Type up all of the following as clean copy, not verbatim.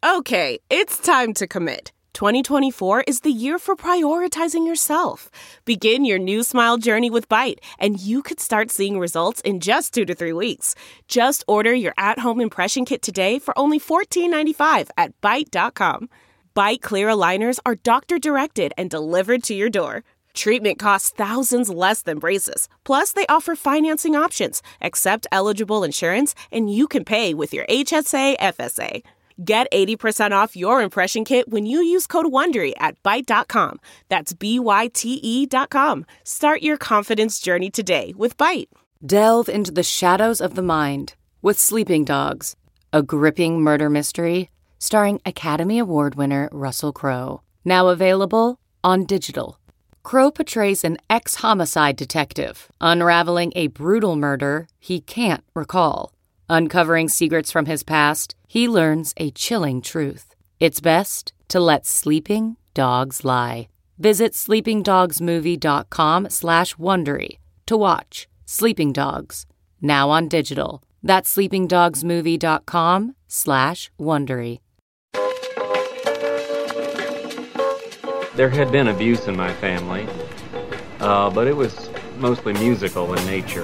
Okay, it's time to commit. 2024 is the year for prioritizing yourself. Begin your new smile journey with Byte, and you could start seeing results in just 2 to 3 weeks. Just order your at-home impression kit today for only $14.95 at Byte.com. Byte Clear aligners are doctor-directed and delivered to your door. Treatment costs thousands less than braces. Plus, they offer financing options, accept eligible insurance, and you can pay with your HSA, FSA. Get 80% off your impression kit when you use code WONDERY at Byte.com. That's BYTE.com. Start your confidence journey today with Byte. Delve into the shadows of the mind with Sleeping Dogs, a gripping murder mystery starring Academy Award winner Russell Crowe. Now available on digital. Crowe portrays an ex-homicide detective unraveling a brutal murder he can't recall. Uncovering secrets from his past, he learns a chilling truth. It's best to let sleeping dogs lie. Visit sleepingdogsmovie.com/Wondery to watch Sleeping Dogs, now on digital. That's sleepingdogsmovie.com/Wondery. There had been abuse in my family, but it was mostly musical in nature.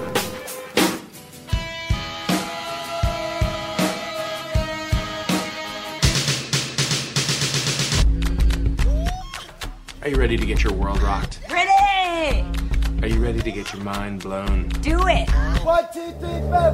Are you ready to get your world rocked? Ready! Are you ready to get your mind blown? Do it! 1, 2, 3, 4.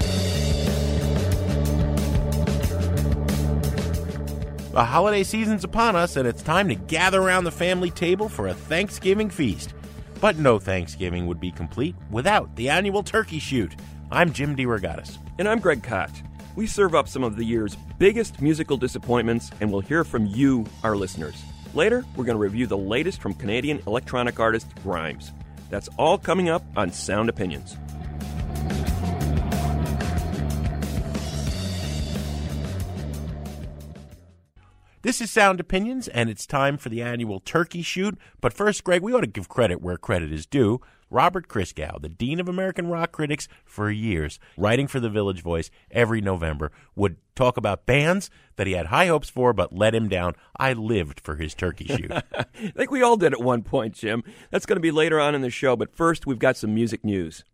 The holiday season's upon us, and it's time to gather around the family table for a Thanksgiving feast. But no Thanksgiving would be complete without the annual turkey shoot. I'm Jim DeRogatis. And I'm Greg Koch. We serve up some of the year's biggest musical disappointments, and we'll hear from you, our listeners. Later, we're going to review the latest from Canadian electronic artist Grimes. That's all coming up on Sound Opinions. This is Sound Opinions, and it's time for the annual turkey shoot. But first, Greg, we ought to give credit where credit is due. Robert Christgau, the Dean of American Rock Critics for years, writing for the Village Voice every November, would talk about bands that he had high hopes for but let him down. I lived for his turkey shoot. I think we all did at one point, Jim. That's going to be later on in the show, but first we've got some music news.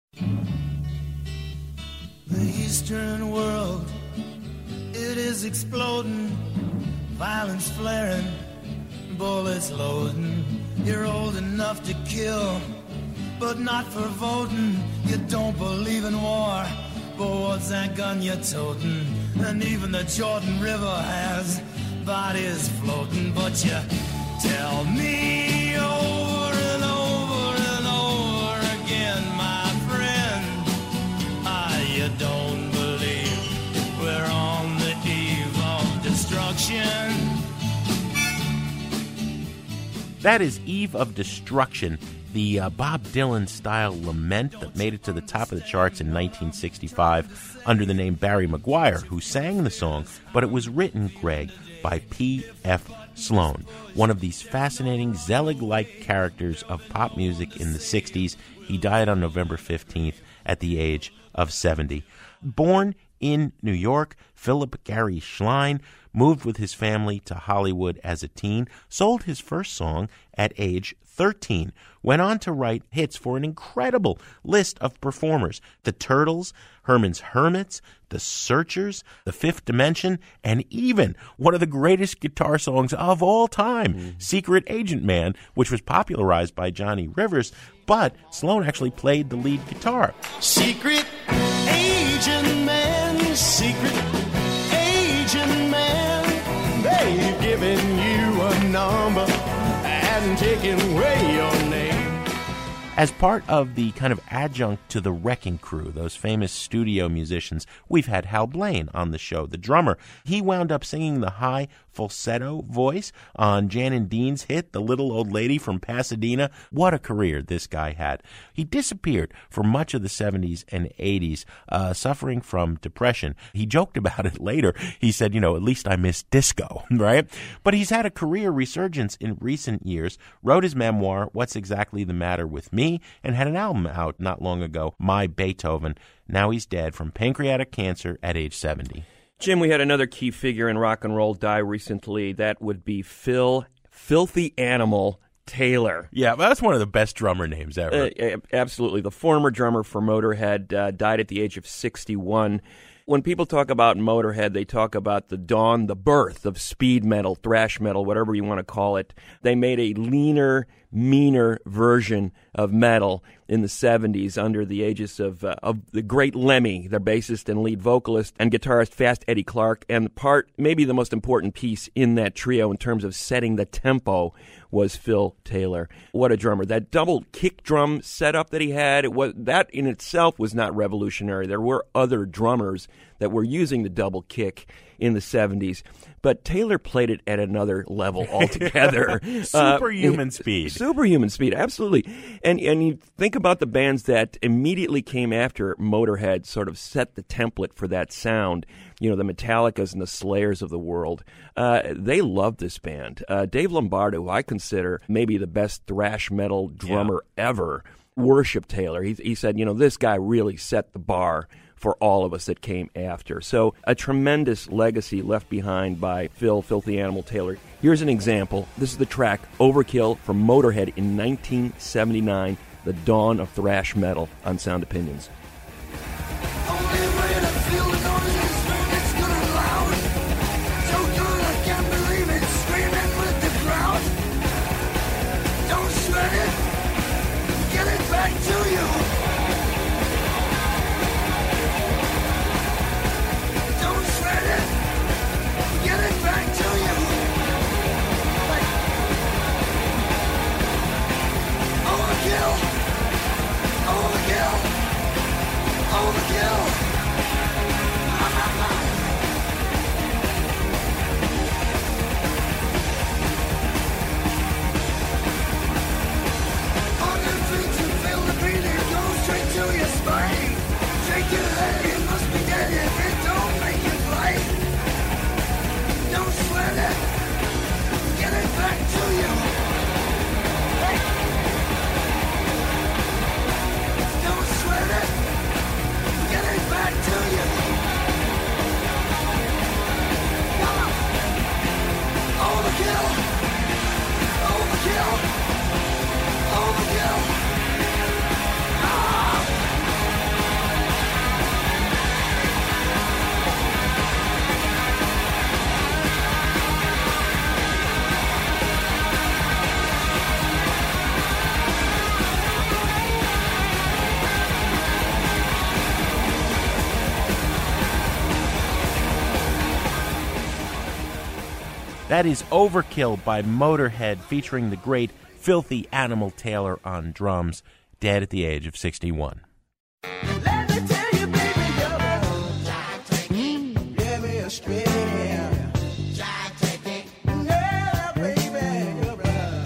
The Eastern world, it is exploding, violence flaring, bullets loading. You're old enough to kill, but not for voting. You don't believe in war, but what's that gun you're toting? And even the Jordan River has bodies floating. But you tell me over and over and over again, my friend, you don't believe we're on the eve of destruction. That is Eve of Destruction, the Bob Dylan-style lament that made it to the top of the charts in 1965 under the name Barry McGuire, who sang the song, but it was written, Greg, by P.F. Sloan, one of these fascinating Zelig-like characters of pop music in the 60s. He died on November 15th at the age of 70. Born in New York, Philip Gary Schlein moved with his family to Hollywood as a teen, sold his first song at age 13, went on to write hits for an incredible list of performers: the Turtles, Herman's Hermits, the Searchers, the Fifth Dimension, and even one of the greatest guitar songs of all time, Secret Agent Man, which was popularized by Johnny Rivers, but Sloan actually played the lead guitar. Secret Agent Man, Secret Agent Man, they've given you a number and taken away your name. As part of the kind of adjunct to the Wrecking Crew, those famous studio musicians, we've had Hal Blaine on the show, the drummer. He wound up singing the high falsetto voice on Jan and Dean's hit, The Little Old Lady from Pasadena. What a career this guy had. He disappeared for much of the 70s and 80s, suffering from depression. He joked about it later. He said, at least I miss disco, right? But he's had a career resurgence in recent years, wrote his memoir, What's Exactly the Matter with Me, and had an album out not long ago, My Beethoven. Now he's dead from pancreatic cancer at age 70. Jim, we had another key figure in rock and roll die recently. That would be Phil Filthy Animal Taylor. Yeah, well, that's one of the best drummer names ever. Absolutely. The former drummer for Motorhead died at the age of 61. When people talk about Motorhead, they talk about the dawn, the birth of speed metal, thrash metal, whatever you want to call it. They made a leaner, meaner version of metal in the 70s under the aegis of the great Lemmy, their bassist and lead vocalist, and guitarist Fast Eddie Clarke. And maybe the most important piece in that trio in terms of setting the tempo was Phil Taylor. What a drummer. That double kick drum setup that he had, that in itself was not revolutionary. There were other drummers that were using the double kick in the 70s. But Taylor played it at another level altogether. Superhuman speed. Superhuman speed, absolutely. And you think about the bands that immediately came after Motorhead sort of set the template for that sound. You know, the Metallicas and the Slayers of the world. They loved this band. Dave Lombardo, who I consider maybe the best thrash metal drummer ever, worshiped Taylor. He said, this guy really set the bar for all of us that came after. So a tremendous legacy left behind by Phil Filthy Animal Taylor. Here's an example. This is the track Overkill from Motorhead in 1979, the dawn of thrash metal on Sound Opinions. That is Overkill by Motorhead, featuring the great Filthy Animal Taylor on drums, dead at the age of 61. Let me tell you, baby, you're give me a spin. Yeah, baby, you're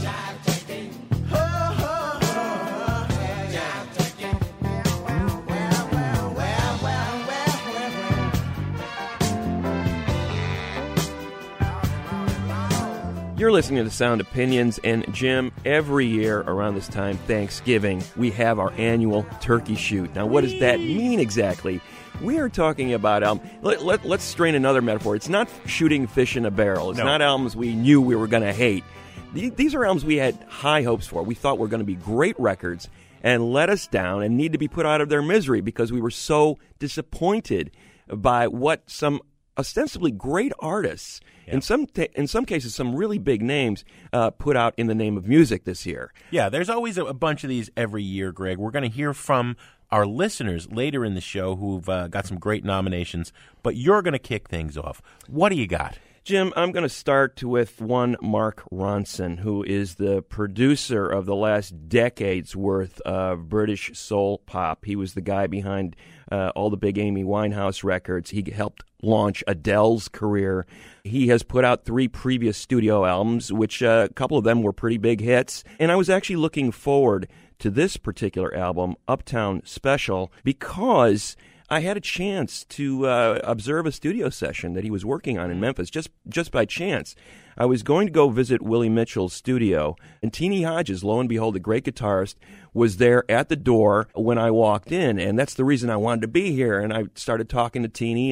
You're listening to Sound Opinions, and Jim, every year around this time, Thanksgiving, we have our annual turkey shoot. Now, what does that mean exactly? We are talking about let's strain another metaphor. It's not shooting fish in a barrel. It's not albums we knew we were going to hate. These are albums we had high hopes for. We thought were going to be great records and let us down and need to be put out of their misery because we were so disappointed by what some ostensibly great artists, in some cases some really big names, put out in the name of music this year. Yeah, there's always a bunch of these every year, Greg. We're going to hear from our listeners later in the show who've got some great nominations, but you're going to kick things off. What do you got? Jim, I'm going to start with one Mark Ronson, who is the producer of the last decade's worth of British soul pop. He was the guy behind all the big Amy Winehouse records. He helped launch Adele's career. He has put out 3 previous studio albums, which a couple of them were pretty big hits. And I was actually looking forward to this particular album, Uptown Special, because I had a chance to observe a studio session that he was working on in Memphis, just by chance. I was going to go visit Willie Mitchell's studio, and Teenie Hodges, lo and behold, a great guitarist, was there at the door when I walked in, and that's the reason I wanted to be here. And I started talking to Teenie, and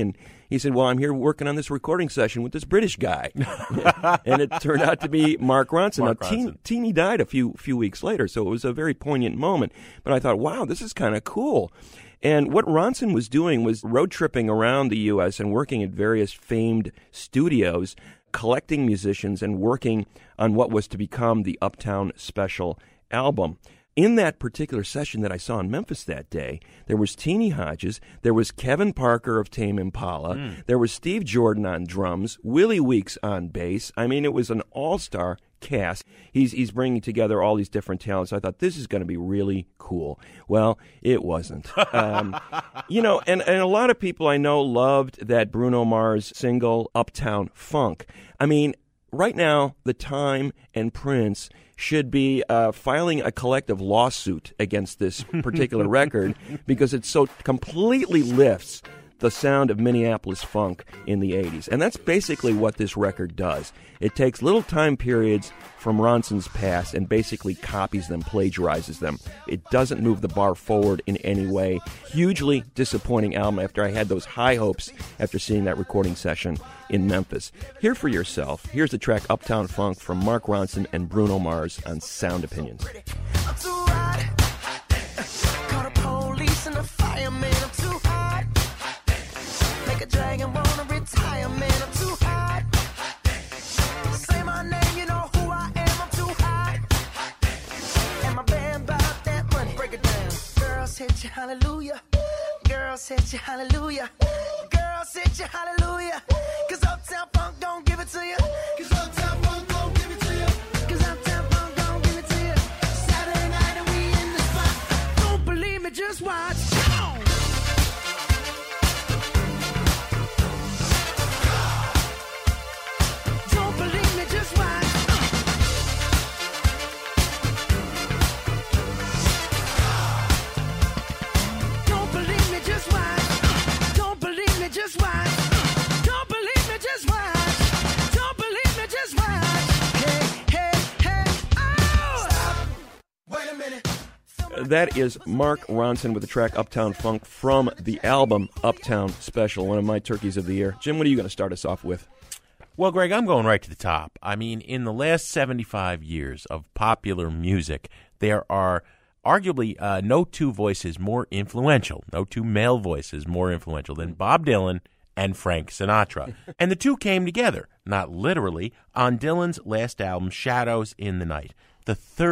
He said, well, I'm here working on this recording session with this British guy. And it turned out to be Mark Ronson. Teeny died a few weeks later, so it was a very poignant moment. But I thought, wow, this is kind of cool. And what Ronson was doing was road tripping around the U.S. and working at various famed studios, collecting musicians and working on what was to become the Uptown Special album. In that particular session that I saw in Memphis that day, there was Teenie Hodges, there was Kevin Parker of Tame Impala, there was Steve Jordan on drums, Willie Weeks on bass. I mean, it was an all-star cast. He's bringing together all these different talents. I thought, this is going to be really cool. Well, it wasn't. You know, and a lot of people I know loved that Bruno Mars single, Uptown Funk. I mean, right now, The Time and Prince should be filing a collective lawsuit against this particular record because it so completely lifts the sound of Minneapolis funk in the 80s. And that's basically what this record does. It takes little time periods from Ronson's past and basically copies them, plagiarizes them. It doesn't move the bar forward in any way. Hugely disappointing album after I had those high hopes after seeing that recording session in Memphis. Hear for yourself. Here's the track Uptown Funk from Mark Ronson and Bruno Mars on Sound Opinions. I'm too hot. Call the police and the fireman. I'm too hot. Make a dragon wanna retire, man. I'm too hot. Say my name, you know who I am. I'm too hot. And my band bought that money. Break it down. Girls hit you, hallelujah. Girls hit you, hallelujah. Girls hit you, hallelujah. Cause Uptown Funk don't give it to you. Cause Uptown Funk don't give it to you. Cause Uptown Funk don't give it to you. Saturday night and we in the spot. Don't believe me, just watch. Don't believe me, just watch. Don't believe me, just watch. Don't believe me, just watch. Don't believe me, just watch. Don't believe me, just watch. Hey, hey, hey, oh! Stop. Wait a minute. That is Mark Ronson with the track Uptown Funk from the album Uptown Special, one of my turkeys of the year. Jim, what are you going to start us off with? Well, Greg, I'm going right to the top. I mean, in the last 75 years of popular music, there are arguably no two voices more influential, no two male voices more influential than Bob Dylan and Frank Sinatra. And the two came together, not literally, on Dylan's last album, Shadows in the Night, the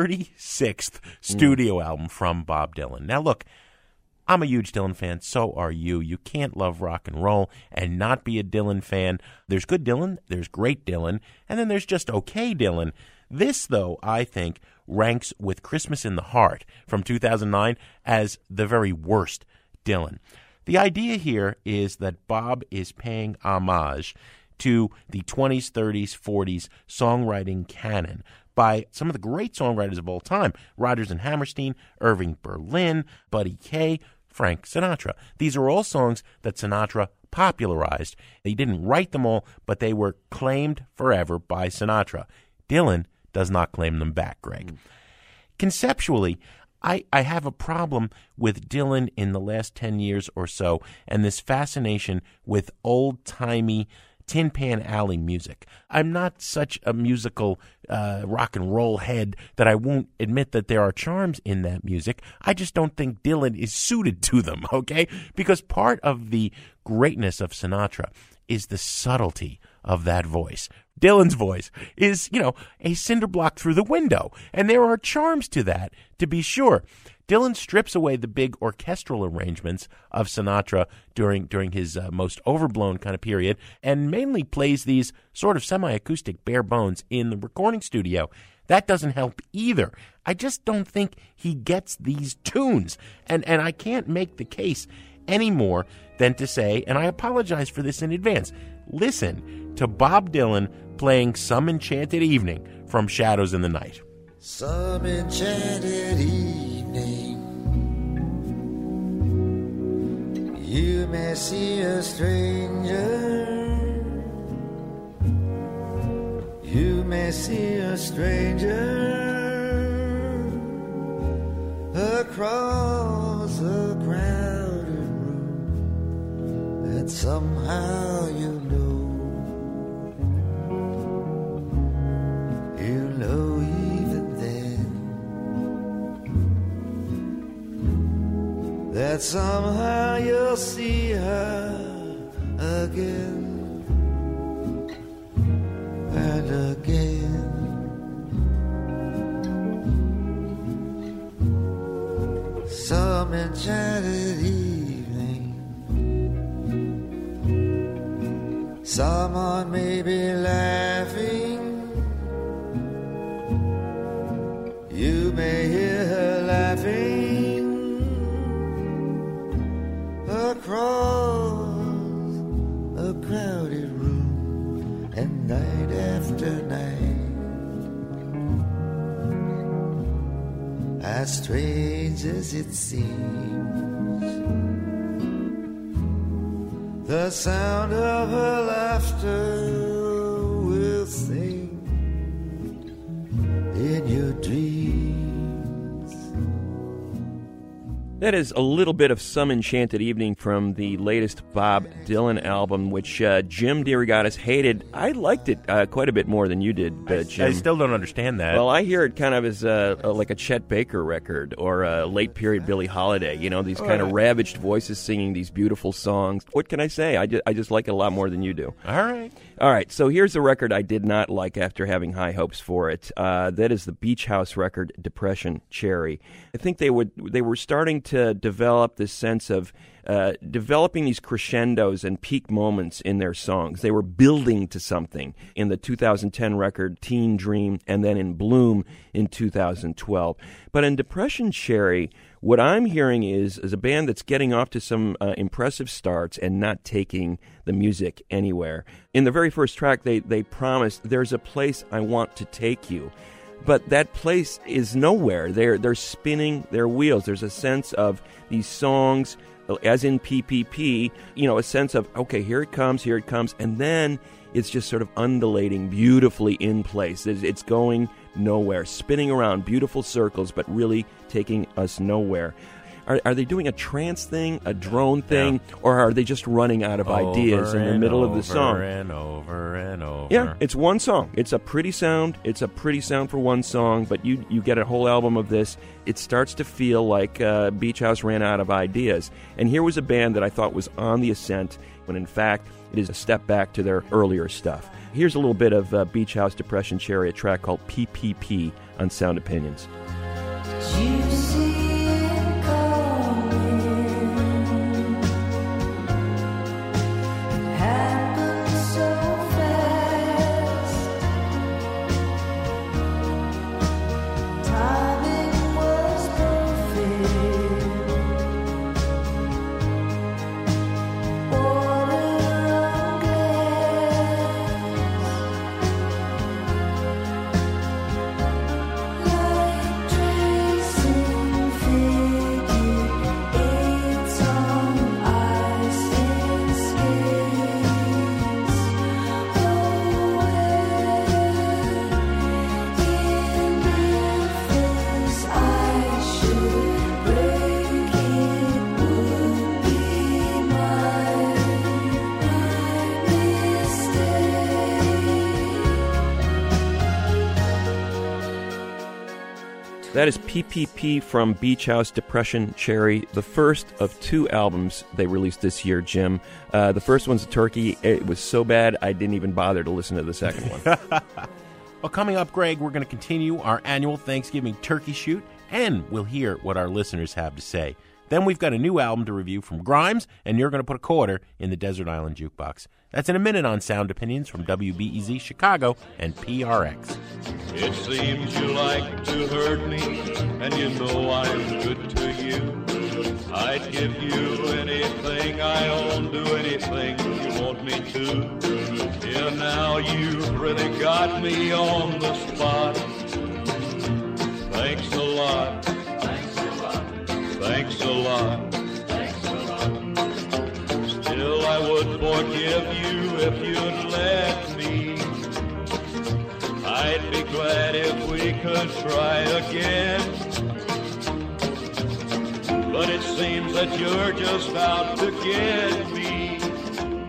36th studio album from Bob Dylan. Now, look, I'm a huge Dylan fan. So are you. You can't love rock and roll and not be a Dylan fan. There's good Dylan, there's great Dylan, and then there's just okay Dylan. This, though, I think, ranks with Christmas in the Heart from 2009 as the very worst Dylan. The idea here is that Bob is paying homage to the 20s, 30s, 40s songwriting canon by some of the great songwriters of all time, Rodgers and Hammerstein, Irving Berlin, Buddy Kaye, Frank Sinatra. These are all songs that Sinatra popularized. They didn't write them all, but they were claimed forever by Sinatra. Dylan does not claim them back, Greg. Conceptually, I have a problem with Dylan in the last 10 years or so and this fascination with old-timey Tin Pan Alley music. I'm not such a musical rock and roll head that I won't admit that there are charms in that music. I just don't think Dylan is suited to them, okay? Because part of the greatness of Sinatra is the subtlety of that voice. Dylan's voice is, a cinder block through the window, and there are charms to that, to be sure. Dylan strips away the big orchestral arrangements of Sinatra during his most overblown kind of period and mainly plays these sort of semi-acoustic bare bones in the recording studio. That doesn't help either. I just don't think he gets these tunes. And I can't make the case any more than to say, and I apologize for this in advance, listen to Bob Dylan playing Some Enchanted Evening from Shadows in the Night. Some enchanted evening, you may see a stranger. You may see a stranger across a crowded room. That's somehow you know even then that somehow you'll see her again and again. Some enchanted evening, someone may be laughing. You may hear her laughing across a crowded room, and night after night, as strange as it seems, the sound of her laughter will sing in your dreams. That is a little bit of Some Enchanted Evening from the latest Bob Dylan album, which Jim DeRogatis hated. I liked it quite a bit more than you did, Jim. I still don't understand that. Well, I hear it kind of as like a Chet Baker record or a late-period Billie Holiday. You know, these kind of ravaged voices singing these beautiful songs. What can I say? I just like it a lot more than you do. All right, so here's a record I did not like after having high hopes for it. That is the Beach House record, Depression Cherry. I think they were starting to develop this sense of developing these crescendos and peak moments in their songs. They were building to something in the 2010 record Teen Dream and then in Bloom in 2012. But in Depression Cherry, what I'm hearing is a band that's getting off to some impressive starts and not taking the music anywhere. In the very first track, they promised, "There's a place I want to take you." But that place is nowhere. They're spinning their wheels. There's a sense of these songs, as in PPP, a sense of, okay, here it comes, and then it's just sort of undulating beautifully in place. It's going nowhere, spinning around beautiful circles, but really taking us nowhere. Are they doing a trance thing, a drone thing, or are they just running out of ideas in the middle of the song? Over and over and over. Yeah, it's one song. It's a pretty sound. It's a pretty sound for one song, but you get a whole album of this. It starts to feel like Beach House ran out of ideas. And here was a band that I thought was on the ascent, when in fact it is a step back to their earlier stuff. Here's a little bit of Beach House Depression Cherry, a track called PPP on Sound Opinions. That is PPP from Beach House Depression Cherry, the first of two albums they released this year, Jim. The first one's a turkey. It was so bad I didn't even bother to listen to the second one. Well, coming up, Greg, we're going to continue our annual Thanksgiving turkey shoot, and we'll hear what our listeners have to say. Then we've got a new album to review from Grimes, and you're going to put a quarter in the Desert Island Jukebox. That's in a minute on Sound Opinions from WBEZ Chicago and PRX. It seems you like to hurt me, and you know I'm good to you. I'd give you anything I own, do anything you want me to. Yeah, now you've really got me on the spot. Thanks a lot. Thanks a lot. Still, I would forgive you if you'd let me. I'd be glad if we could try again. But it seems that you're just out to get me.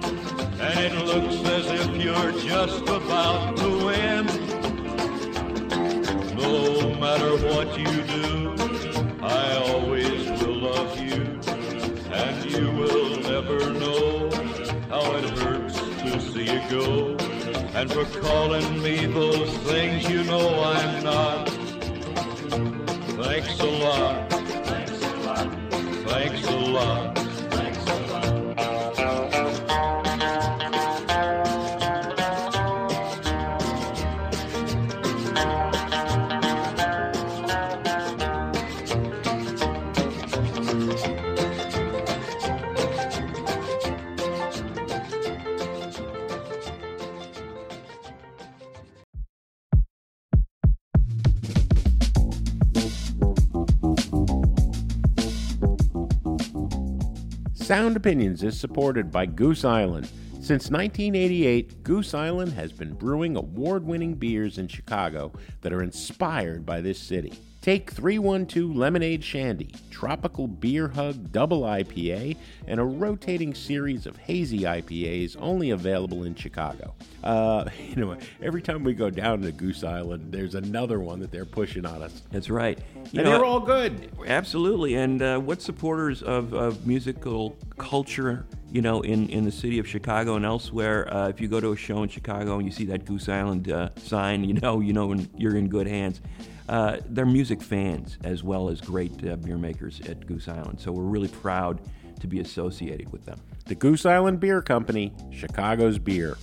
and it looks as if you're just about to win. No matter what you do, I always will love you, and you will never know how it hurts to see you go. And for calling me those things you know I'm not, thanks a lot, thanks a lot, thanks a lot. Sound Opinions is supported by Goose Island. Since 1988, Goose Island has been brewing award-winning beers in Chicago that are inspired by this city. Take 312 Lemonade Shandy, Tropical Beer Hug Double IPA, and a rotating series of hazy IPAs only available in Chicago. Every time we go down to Goose Island, there's another one that they're pushing on us. That's right. They're all good. Absolutely. And what supporters of musical culture, in the city of Chicago and elsewhere, if you go to a show in Chicago and you see that Goose Island sign, you're in good hands. They're music fans as well as great beer makers at Goose Island. So we're really proud to be associated with them. The Goose Island Beer Company, Chicago's beer.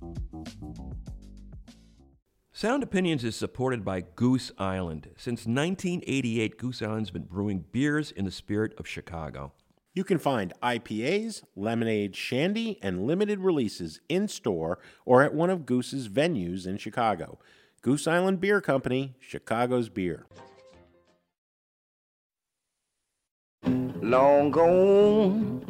Sound Opinions is supported by Goose Island. Since 1988, Goose Island's been brewing beers in the spirit of Chicago. You can find IPAs, lemonade, shandy, and limited releases in-store or at one of Goose's venues in Chicago. Goose Island Beer Company, Chicago's beer. Long gone,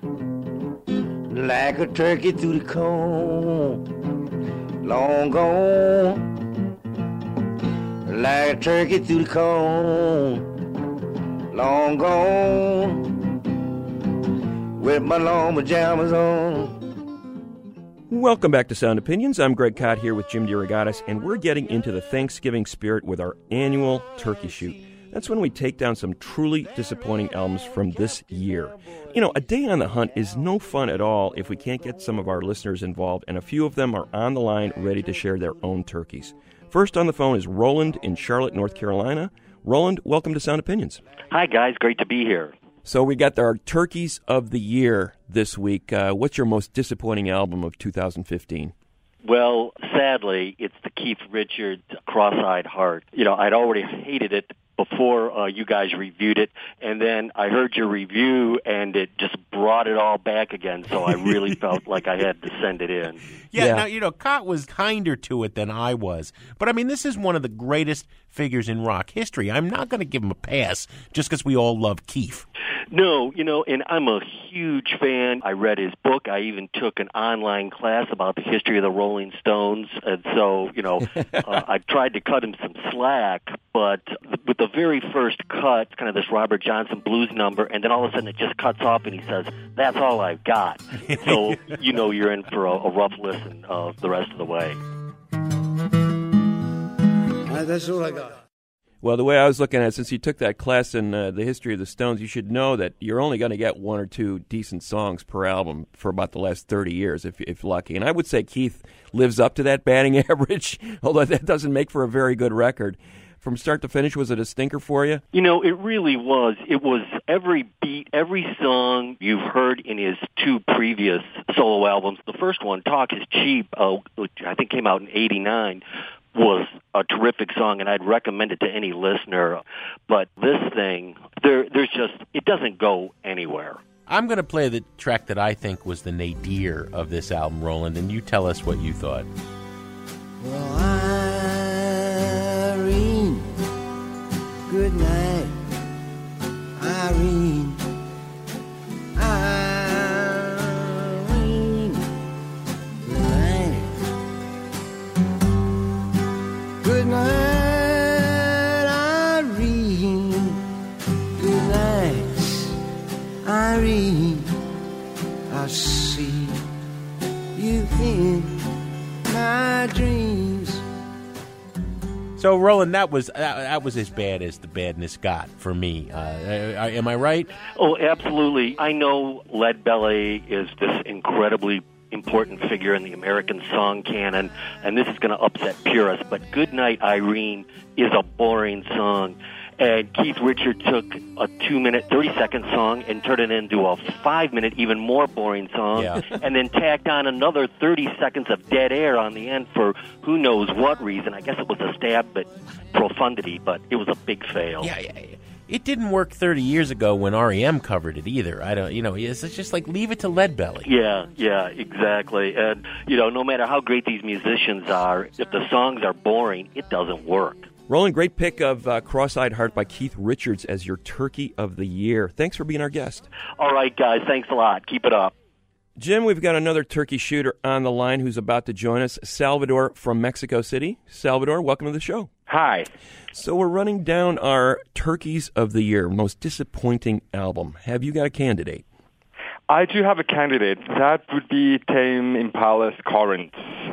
like a turkey through the corn. Long gone, like a turkey through the corn. Long gone, with my long pajamas on. Welcome back to Sound Opinions. I'm Greg Cott here with Jim DeRogatis, and we're getting into the Thanksgiving spirit with our annual Turkey Shoot. That's when we take down some truly disappointing albums from this year. A day on the hunt is no fun at all if we can't get some of our listeners involved, and a few of them are on the line ready to share their own turkeys. First on the phone is Roland in Charlotte, North Carolina. Roland, welcome to Sound Opinions. Hi, guys. Great to be here. So we got our turkeys of the year this week. What's your most disappointing album of 2015? Well, sadly, it's the Keith Richards Cross-Eyed Heart. I'd already hated it before you guys reviewed it, and then I heard your review, and it just brought it all back again, so I really felt like I had to send it in. Yeah. Now, Cott was kinder to it than I was. But, this is one of the greatest figures in rock history. I'm not going to give him a pass just because we all love Keith. No, and I'm a huge fan. I read his book. I even took an online class about the history of the Rolling Stones. And so, I tried to cut him some slack, but with the very first cut, kind of this Robert Johnson blues number, and then all of a sudden it just cuts off and he says, "That's all I've got." So, you're in for a rough listen the rest of the way. That's all I got. Well, the way I was looking at it, since you took that class in the history of the Stones, you should know that you're only going to get one or two decent songs per album for about the last 30 years, if lucky. And I would say Keith lives up to that batting average, although that doesn't make for a very good record. From start to finish, was it a stinker for you? It really was. It was every beat, every song you've heard in his two previous solo albums. The first one, Talk Is Cheap, which I think came out in '89, was a terrific song, and I'd recommend it to any listener. But this thing, it doesn't go anywhere. I'm going to play the track that I think was the nadir of this album, Roland, and you tell us what you thought. Well, Irene, good night, Irene. Irene, good night. Good night, Irene. Good night, Irene. I see you So, Roland, that was as bad as the badness got for me. Am I right? Oh, absolutely. I know Leadbelly is this incredibly important figure in the American song canon, and this is going to upset purists, but Goodnight Irene is a boring song. And Keith Richards took a 2-minute, 30-second song and turned it into a 5-minute, even more boring song, and then tacked on another 30 seconds of dead air on the end for who knows what reason. I guess it was a stab at profundity, but it was a big fail. Yeah. It didn't work 30 years ago when REM covered it either. It's just like leave it to Leadbelly. Yeah, exactly. And, no matter how great these musicians are, if the songs are boring, it doesn't work. Roland, great pick of Cross-Eyed Heart by Keith Richards as your Turkey of the Year. Thanks for being our guest. All right, guys. Thanks a lot. Keep it up. Jim, we've got another turkey shooter on the line who's about to join us, Salvador from Mexico City. Salvador, welcome to the show. Hi. So we're running down our Turkeys of the Year, most disappointing album. Have you got a candidate? I do have a candidate. That would be Tame Impala's Corinth.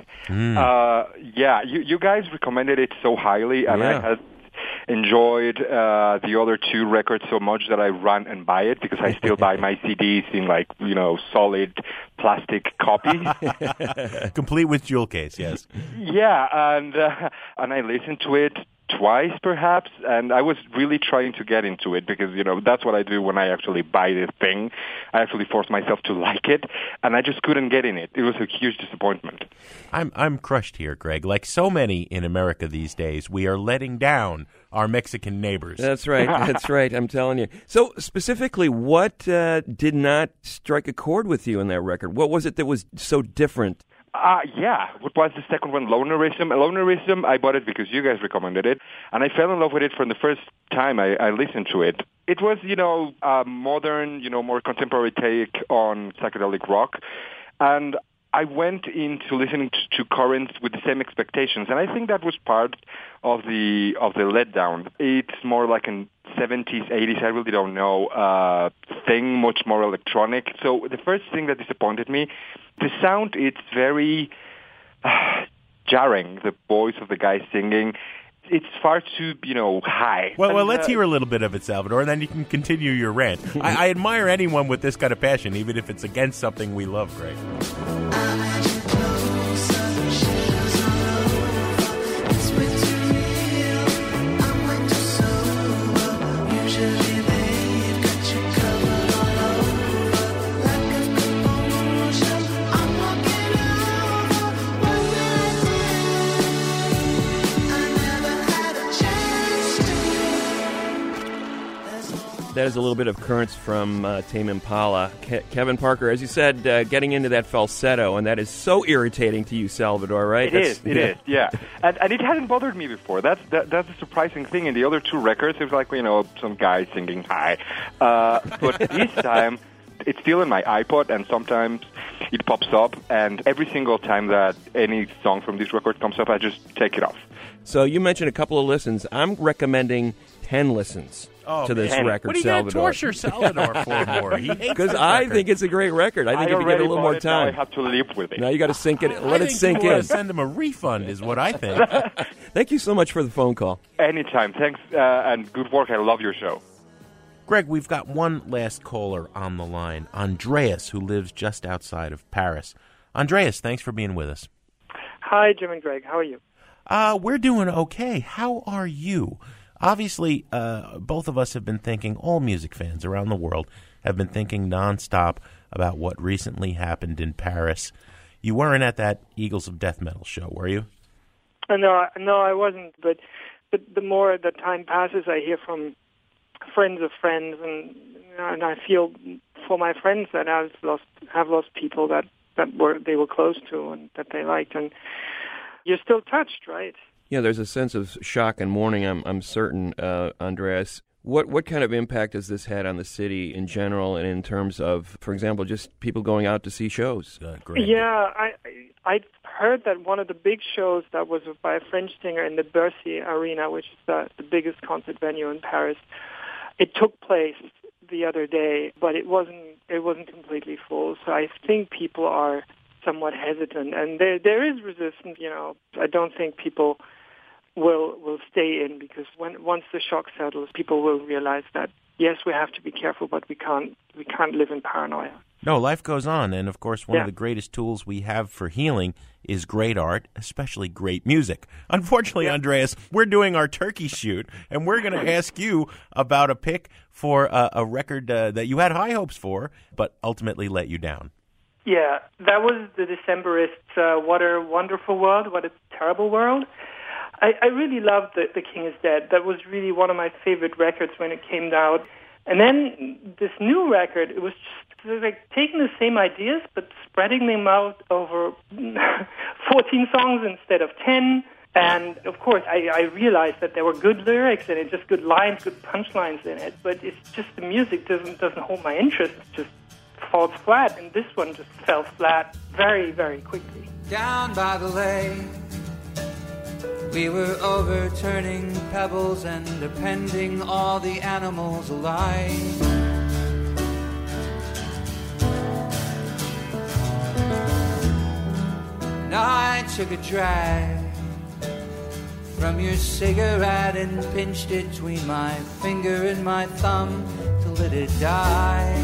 You guys recommended it so highly, and I had enjoyed the other two records so much that I run and buy it because I still buy my CDs in solid plastic copies. Complete with jewel case, yes. Yeah, and I listened to it twice, perhaps, and I was really trying to get into it because, that's what I do when I actually buy this thing. I actually force myself to like it, and I just couldn't get in it. It was a huge disappointment. I'm crushed here, Greg. Like so many in America these days, we are letting down our Mexican neighbors. That's right. That's right. I'm telling you. So specifically, what did not strike a chord with you in that record? What was it that was so different? What was the second one? Lonerism. Lonerism, I bought it because you guys recommended it, and I fell in love with it from the first time I listened to it. It was, a modern, more contemporary take on psychedelic rock, and I went into listening to Corinth with the same expectations, and I think that was part of the letdown. It's more like an 70s, 80s, I really don't know, thing, much more electronic. So the first thing that disappointed me, the sound, it's very jarring, the voice of the guy singing. It's far too, high. Well, let's hear a little bit of it, Salvador, and then you can continue your rant. I admire anyone with this kind of passion, even if it's against something we love, Greg. That is a little bit of Currents from Tame Impala. Kevin Parker, as you said, getting into that falsetto, and that is so irritating to you, Salvador, right? It is, yeah. And it hadn't bothered me before. That's the surprising thing. In the other two records, it was like, some guy singing high. But this time, it's still in my iPod, and sometimes it pops up, and every single time that any song from this record comes up, I just take it off. So you mentioned a couple of listens. I'm recommending 10 listens to this record, what are you Salvador. Going to torture Salvador for more? Because I think it's a great record. I think if you get a little more time. Now I have to live with it. Now you got to sink it. Let it sink in. I think send him a refund is what I think. Thank you so much for the phone call. Anytime. Thanks, and good work. I love your show. Greg, we've got one last caller on the line, Andreas, who lives just outside of Paris. Andreas, thanks for being with us. Hi, Jim and Greg. How are you? We're doing okay. How are you? Obviously, both of us have been thinking, all music fans around the world have been thinking nonstop about what recently happened in Paris. You weren't at that Eagles of Death Metal show, were you? No, I wasn't. But the more the time passes, I hear from friends of friends, and I feel for my friends that have lost people that they were close to and that they liked, and you're still touched, right? Yeah, there's a sense of shock and mourning, I'm certain, Andreas. What kind of impact has this had on the city in general and in terms of, for example, just people going out to see shows? Yeah, I heard that one of the big shows that was by a French singer in the Bercy Arena, which is the biggest concert venue in Paris, it took place the other day, but it wasn't completely full. So I think people are somewhat hesitant, and there is resistance. I don't think people will stay in, because once the shock settles, people will realize that, yes, we have to be careful, but we can't live in paranoia. No, life goes on, and of course one of the greatest tools we have for healing is great art, especially great music. Unfortunately, Andreas, we're doing our turkey shoot, and we're going to ask you about a pick for a record that you had high hopes for, but ultimately let you down. Yeah, that was the Decemberists' What a Wonderful World, What a Terrible World. I really loved The King is Dead. That was really one of my favorite records when it came out. And then this new record, it was just like taking the same ideas but spreading them out over 14 songs instead of 10. And of course, I realized that there were good lyrics in it, just good lines, good punchlines in it. But it's just the music doesn't hold my interest. It just falls flat, and this one just fell flat very, very quickly. Down by the lake, we were overturning pebbles and appending all the animals alive. And I took a drag from your cigarette and pinched it between my finger and my thumb to let it die.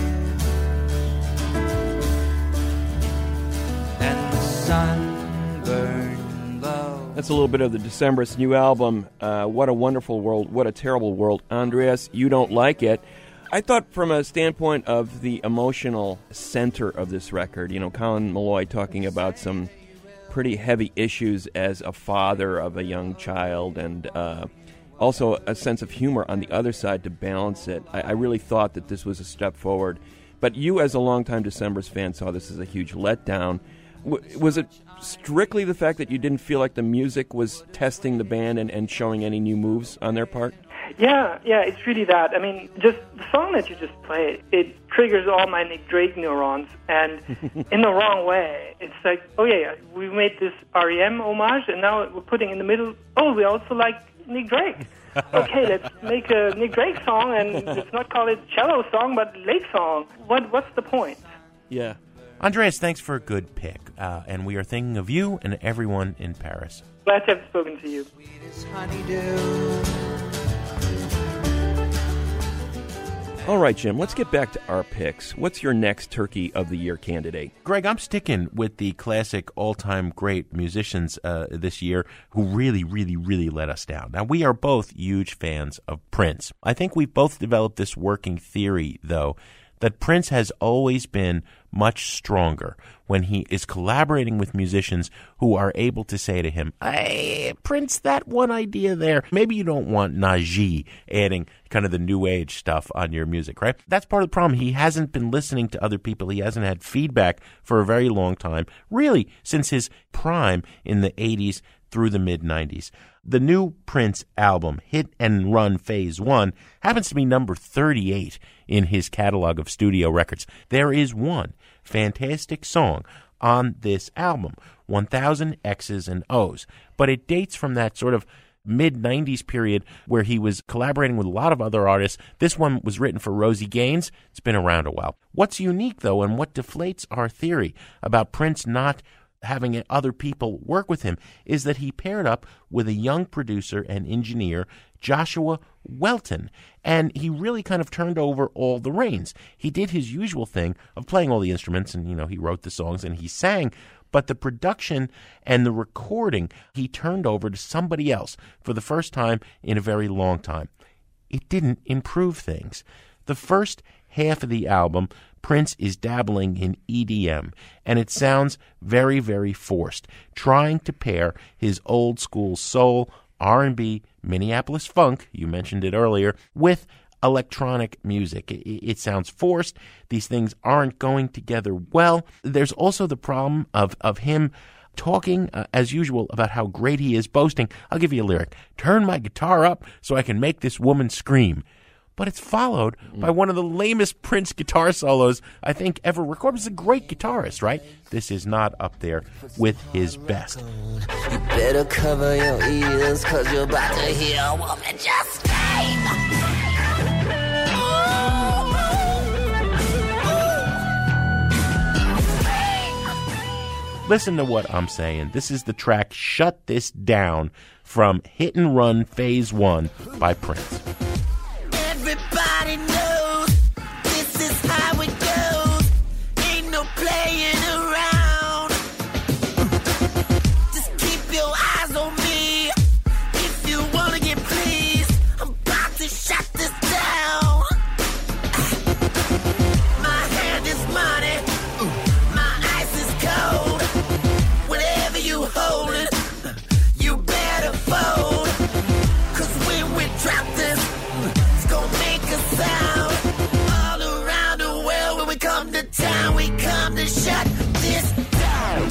And the sun burned low. That's a little bit of the Decemberists' new album, What a Wonderful World, What a Terrible World. Andreas, you don't like it. I thought from a standpoint of the emotional center of this record, Colin Meloy talking about some pretty heavy issues as a father of a young child, and also a sense of humor on the other side to balance it. I really thought that this was a step forward. But you, as a longtime Decemberists fan, saw this as a huge letdown. Was it strictly the fact that you didn't feel like the music was testing the band and showing any new moves on their part? Yeah, it's really that. I mean, just the song that you just played, it triggers all my Nick Drake neurons, and in the wrong way. It's like, oh yeah, we made this REM homage, and now we're putting in the middle, oh, we also like Nick Drake. Okay, let's make a Nick Drake song, and let's not call it cello song, but lake song. What's the point? Yeah. Andreas, thanks for a good pick, and we are thinking of you and everyone in Paris. Glad to have spoken to you. All right, Jim, let's get back to our picks. What's your next Turkey of the Year candidate? Greg, I'm sticking with the classic all-time great musicians this year who really, really, really let us down. Now, we are both huge fans of Prince. I think we've both developed this working theory, though, that Prince has always been much stronger when he is collaborating with musicians who are able to say to him, hey, Prince, that one idea there, maybe you don't want Najee adding kind of the new age stuff on your music, right? That's part of the problem. He hasn't been listening to other people. He hasn't had feedback for a very long time, really since his prime in the 80s through the mid-90s. The new Prince album, Hit and Run Phase 1, happens to be number 38 in his catalog of studio records. There is one fantastic song on this album, 1000 X's and O's, but it dates from that sort of mid-90s period where he was collaborating with a lot of other artists. This one was written for Rosie Gaines. It's been around a while. What's unique, though, and what deflates our theory about Prince not having other people work with him is that he paired up with a young producer and engineer, Joshua Welton, and he really kind of turned over all the reins. He did his usual thing of playing all the instruments, and, he wrote the songs and he sang, but the production and the recording he turned over to somebody else for the first time in a very long time. It didn't improve things. The first half of the album, Prince is dabbling in EDM, and it sounds very, very forced, trying to pair his old-school soul, R&B, Minneapolis funk, you mentioned it earlier, with electronic music. It sounds forced. These things aren't going together well. There's also the problem of him talking, as usual, about how great he is, boasting. I'll give you a lyric. Turn my guitar up so I can make this woman scream. But it's followed by one of the lamest Prince guitar solos I think ever recorded. He's a great guitarist, right? This is not up there with his best. You better cover your ears, 'cause you're about to hear a woman just scream. Listen to what I'm saying. This is the track Shut This Down from Hit and Run Phase 1 by Prince. Everybody knows this is how it goes. Ain't no playing around. Just keep your eyes on me. If you wanna get pleased, I'm about to shut this down. My hand is money. My ice is cold. Whatever you hold it, you better fold. 'Cause when we drop this, it's gonna make a sound. All around the world when we come to town, we come to shut this down.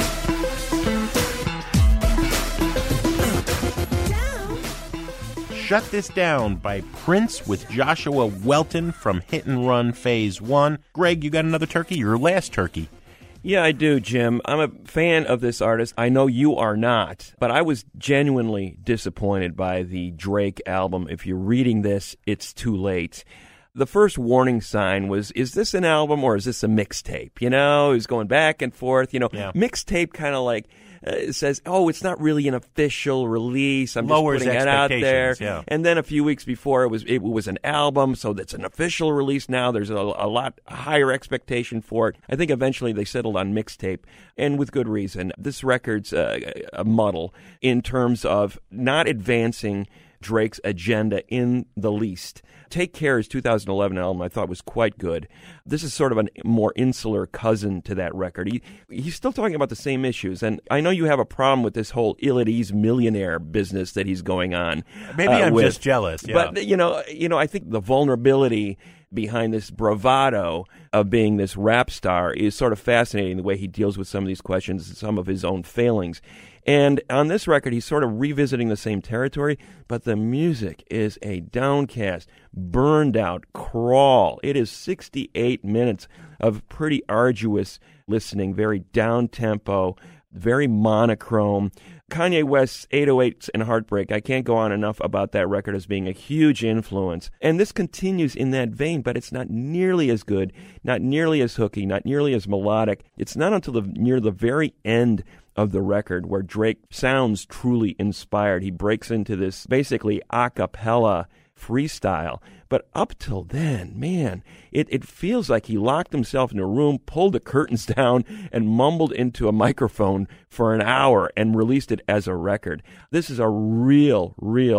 Shut This Down by Prince with Joshua Welton from Hit and Run Phase 1. Greg, you got another turkey? Your last turkey. Yeah, I do, Jim. I'm a fan of this artist. I know you are not, but I was genuinely disappointed by the Drake album. If you're reading this, it's too late. The first warning sign was, is this an album or is this a mixtape? You know, he's going back and forth. You know, Mixtape kind of like says, oh, it's not really an official release. I'm just putting it out there. Yeah. And then a few weeks before, it was an album, so that's an official release now. There's a lot higher expectation for it. I think eventually they settled on mixtape, and with good reason. This record's a muddle in terms of not advancing Drake's agenda in the least. Take Care, his 2011 album, I thought was quite good. This is sort of a more insular cousin to that record. He's still talking about the same issues, and I know you have a problem with this whole ill-at-ease millionaire business that he's going on. Maybe I'm just jealous. Yeah. But, you know, I think the vulnerability behind this bravado of being this rap star is sort of fascinating, the way he deals with some of these questions and some of his own failings. And on this record, he's sort of revisiting the same territory, but the music is a downcast, burned-out crawl. It is 68 minutes of pretty arduous listening, very down-tempo, very monochrome. Kanye West's 808s and Heartbreak, I can't go on enough about that record as being a huge influence. And this continues in that vein, but it's not nearly as good, not nearly as hooky, not nearly as melodic. It's not until near the very end of the record where Drake sounds truly inspired. He breaks into this basically a cappella freestyle. But up till then, man, it feels like he locked himself in a room, pulled the curtains down, and mumbled into a microphone for an hour and released it as a record. This is a real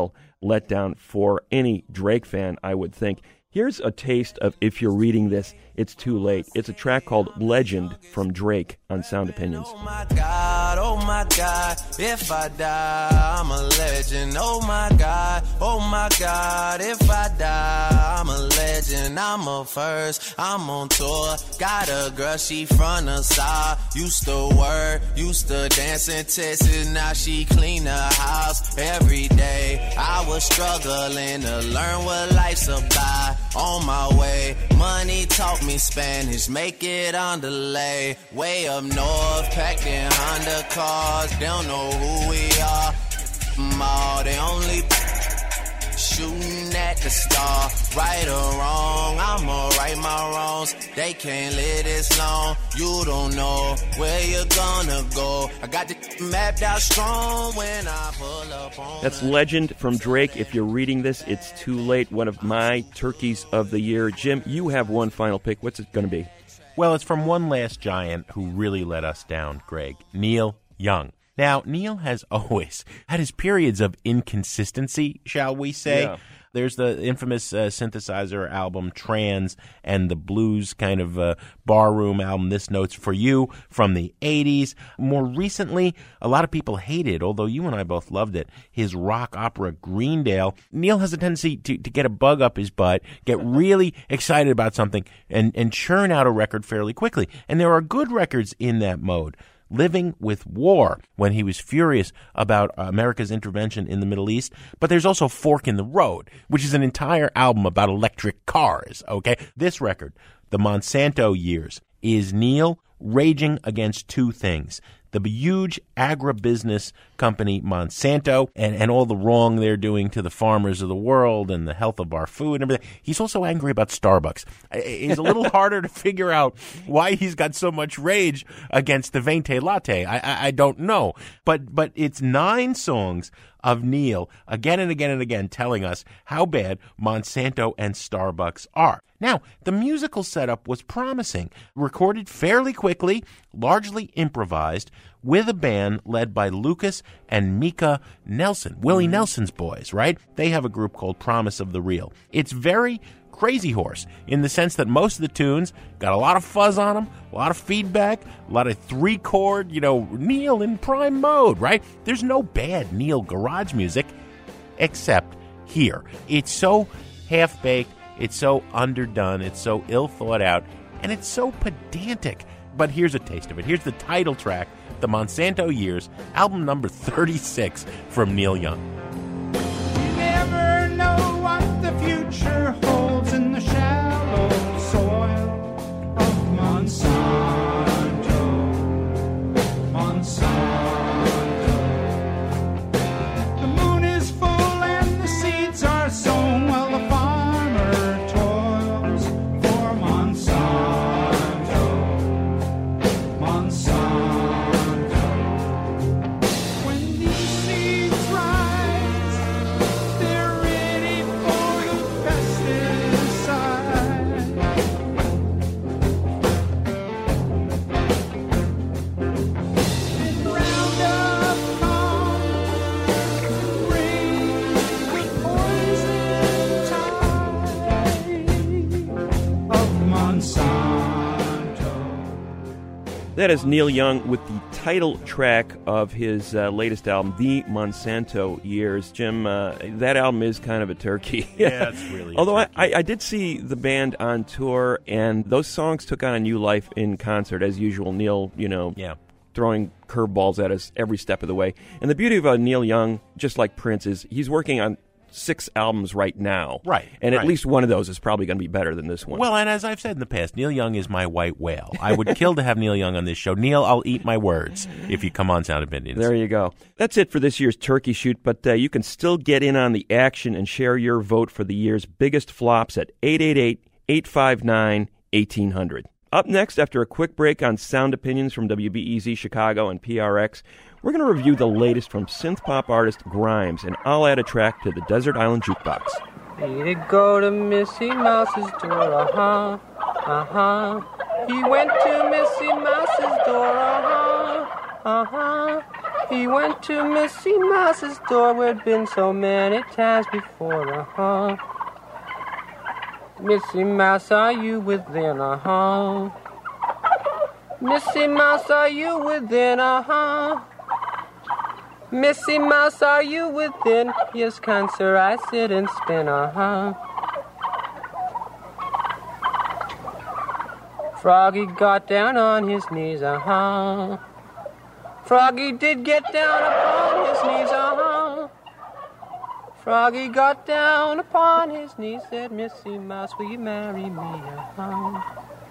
letdown for any Drake fan, I would think. Here's a taste of If You're Reading This, It's Too Late. It's a track called Legend from Drake on Sound Opinions. Oh my God, if I die, I'm a legend. Oh my God, if I die, I'm a legend. I'm a first, I'm on tour. Got a girl, she from the side. Used to work, used to dance in Texas. Now she clean the house every day. I was struggling to learn what life's about. On my way, money taught me Spanish, make it on delay. Way up north, packed in Honda cars, they don't know who we are. They only shooting at the star. Right or wrong, I'ma right my wrongs. They can't live this long, you don't know where you're gonna go. I got the mapped out strong when I pull up on. That's Legend from Drake. If you're reading this, it's too late. One of my turkeys of the year. Jim, you have one final pick. What's it going to be? Well, it's from one last giant who really let us down, Greg. Neil Young. Now, Neil has always had his periods of inconsistency, shall we say. Yeah. There's the infamous synthesizer album Trans and the blues kind of barroom album This Note's For You from the 80s. More recently, a lot of people hated, although you and I both loved it, his rock opera Greendale. Neil has a tendency to get a bug up his butt, get really excited about something, and churn out a record fairly quickly. And there are good records in that mode. Living with War, when he was furious about America's intervention in the Middle East. But there's also Fork in the Road, which is an entire album about electric cars, okay? This record, The Monsanto Years, is Neil raging against two things. The huge agribusiness company Monsanto and all the wrong they're doing to the farmers of the world and the health of our food and everything. He's also angry about Starbucks. It's a little harder to figure out why he's got so much rage against the Venti latte. I don't know. But it's 9 songs of Neil again and again and again telling us how bad Monsanto and Starbucks are. Now, the musical setup was promising, recorded fairly quickly, largely improvised, with a band led by Lucas and Mika Nelson, Willie Nelson's boys, right? They have a group called Promise of the Real. It's very Crazy Horse in the sense that most of the tunes got a lot of fuzz on them, a lot of feedback, a lot of three-chord, Neil in prime mode, right? There's no bad Neil garage music except here. It's so half-baked, it's so underdone, it's so ill-thought-out, and it's so pedantic. But here's a taste of it. Here's the title track, The Monsanto Years, album number 36 from Neil Young. You never know what the future holds in the shallow soil of Monsanto. The moon is full and the seeds are sown while the farmer toils for Monsanto. When these seeds rise, they're ready for the pesticide. Then Roundup comes, with poison tide of Monsanto. That is Neil Young with the title track of his latest album, The Monsanto Years. Jim, that album is kind of a turkey. Yeah, it's really a Although turkey. I did see the band on tour, and those songs took on a new life in concert, as usual. Neil, throwing curveballs at us every step of the way. And the beauty of Neil Young, just like Prince, is he's working on 6 albums right now. Right, And at right. least one of those is probably going to be better than this one. Well, and as I've said in the past, Neil Young is my white whale. I would kill to have Neil Young on this show. Neil, I'll eat my words if you come on Sound Opinions. There you go. That's it for this year's Turkey Shoot, but you can still get in on the action and share your vote for the year's biggest flops at 888-859-1800. Up next, after a quick break on Sound Opinions from WBEZ Chicago and PRX, we're going to review the latest from synth-pop artist Grimes, and I'll add a track to the Desert Island Jukebox. He did go to Missy Mouse's door, uh-huh, uh-huh. He went to Missy Mouse's door, uh-huh, uh-huh. He went to Missy Mouse's door where it'd been so many times before, uh-huh. Missy Mouse, are you within, uh-huh? Missy Mouse, are you within, uh-huh? Missy Mouse, are you within? Yes, kind sir, I sit and spin, uh-huh. Froggy got down on his knees, uh-huh. Froggy did get down upon his knees, uh-huh. Froggy got down upon his knees, said, Missy Mouse, will you marry me, uh-huh.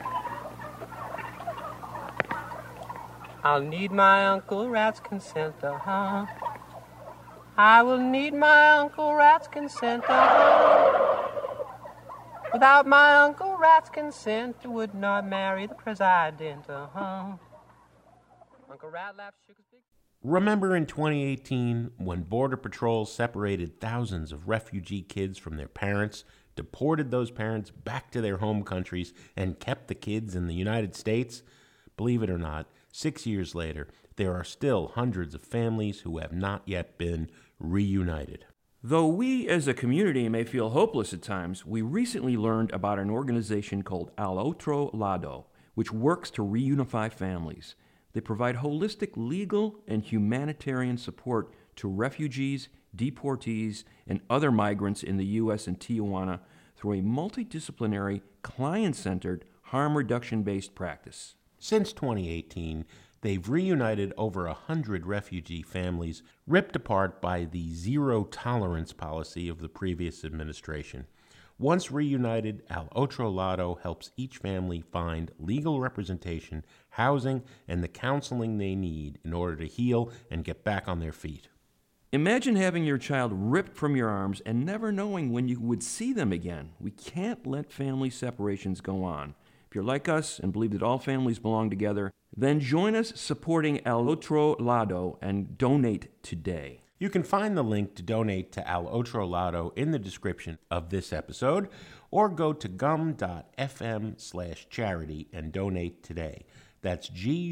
I'll need my Uncle Rat's consent, uh-huh. I will need my Uncle Rat's consent, uh-huh. Without my Uncle Rat's consent, I would not marry the president, uh-huh. Uncle Rat laughed, shook his big... Remember in 2018 when Border Patrol separated thousands of refugee kids from their parents, deported those parents back to their home countries, and kept the kids in the United States? Believe it or not, 6 years later, there are still hundreds of families who have not yet been reunited. Though we as a community may feel hopeless at times, we recently learned about an organization called Al Otro Lado, which works to reunify families. They provide holistic legal and humanitarian support to refugees, deportees, and other migrants in the U.S. and Tijuana through a multidisciplinary, client-centered, harm reduction-based practice. Since 2018, they've reunited over 100 refugee families ripped apart by the zero-tolerance policy of the previous administration. Once reunited, Al Otro Lado helps each family find legal representation, housing, and the counseling they need in order to heal and get back on their feet. Imagine having your child ripped from your arms and never knowing when you would see them again. We can't let family separations go on. If you're like us and believe that all families belong together, then join us supporting Al Otro Lado and donate today. You can find the link to donate to Al Otro Lado in the description of this episode, or go to gum.fm/charity and donate today. That's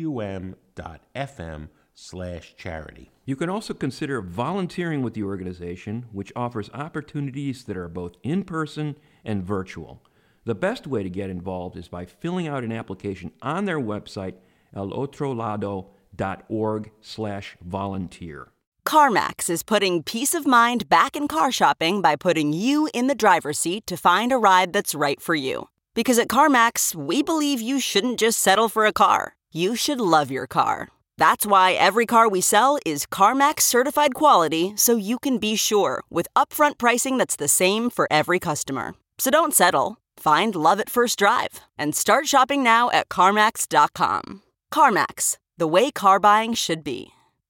gum.fm/charity. You can also consider volunteering with the organization, which offers opportunities that are both in-person and virtual. The best way to get involved is by filling out an application on their website, alotrolado.org/volunteer. CarMax is putting peace of mind back in car shopping by putting you in the driver's seat to find a ride that's right for you. Because at CarMax, we believe you shouldn't just settle for a car. You should love your car. That's why every car we sell is CarMax certified quality, so you can be sure with upfront pricing that's the same for every customer. So don't settle. Find love at first drive and start shopping now at CarMax.com. CarMax, the way car buying should be.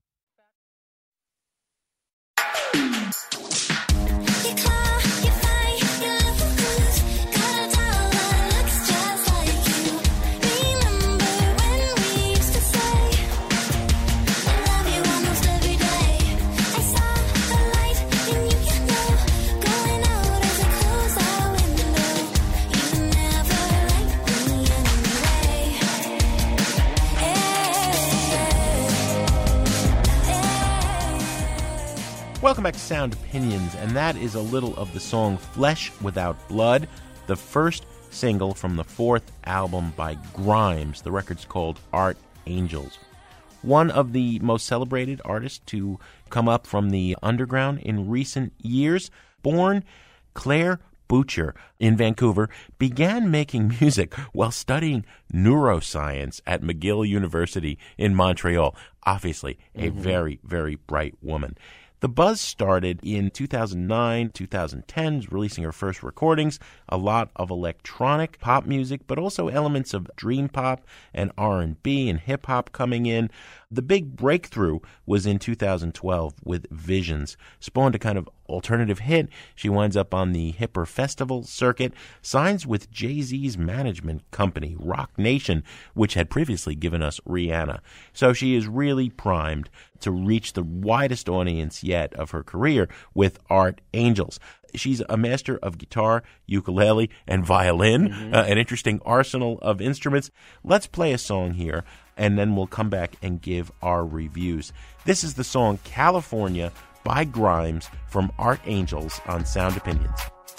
Welcome back to Sound Opinions, and that is a little of the song Flesh Without Blood, the first single from the fourth album by Grimes. The record's called Art Angels. One of the most celebrated artists to come up from the underground in recent years, born Claire Butcher in Vancouver, began making music while studying neuroscience at McGill University in Montreal. Obviously, a very, very bright woman. The buzz started in 2009, 2010, releasing her first recordings, a lot of electronic pop music, but also elements of dream pop and R&B and hip-hop coming in. The big breakthrough was in 2012 with Visions. Spawned a kind of alternative hit. She winds up on the hipper festival circuit, signs with Jay-Z's management company, Rock Nation, which had previously given us Rihanna. So she is really primed to reach the widest audience yet of her career with Art Angels. She's a master of guitar, ukulele, and violin, an interesting arsenal of instruments. Let's play a song here, and then we'll come back and give our reviews. This is the song California by Grimes from Art Angels on Sound Opinions.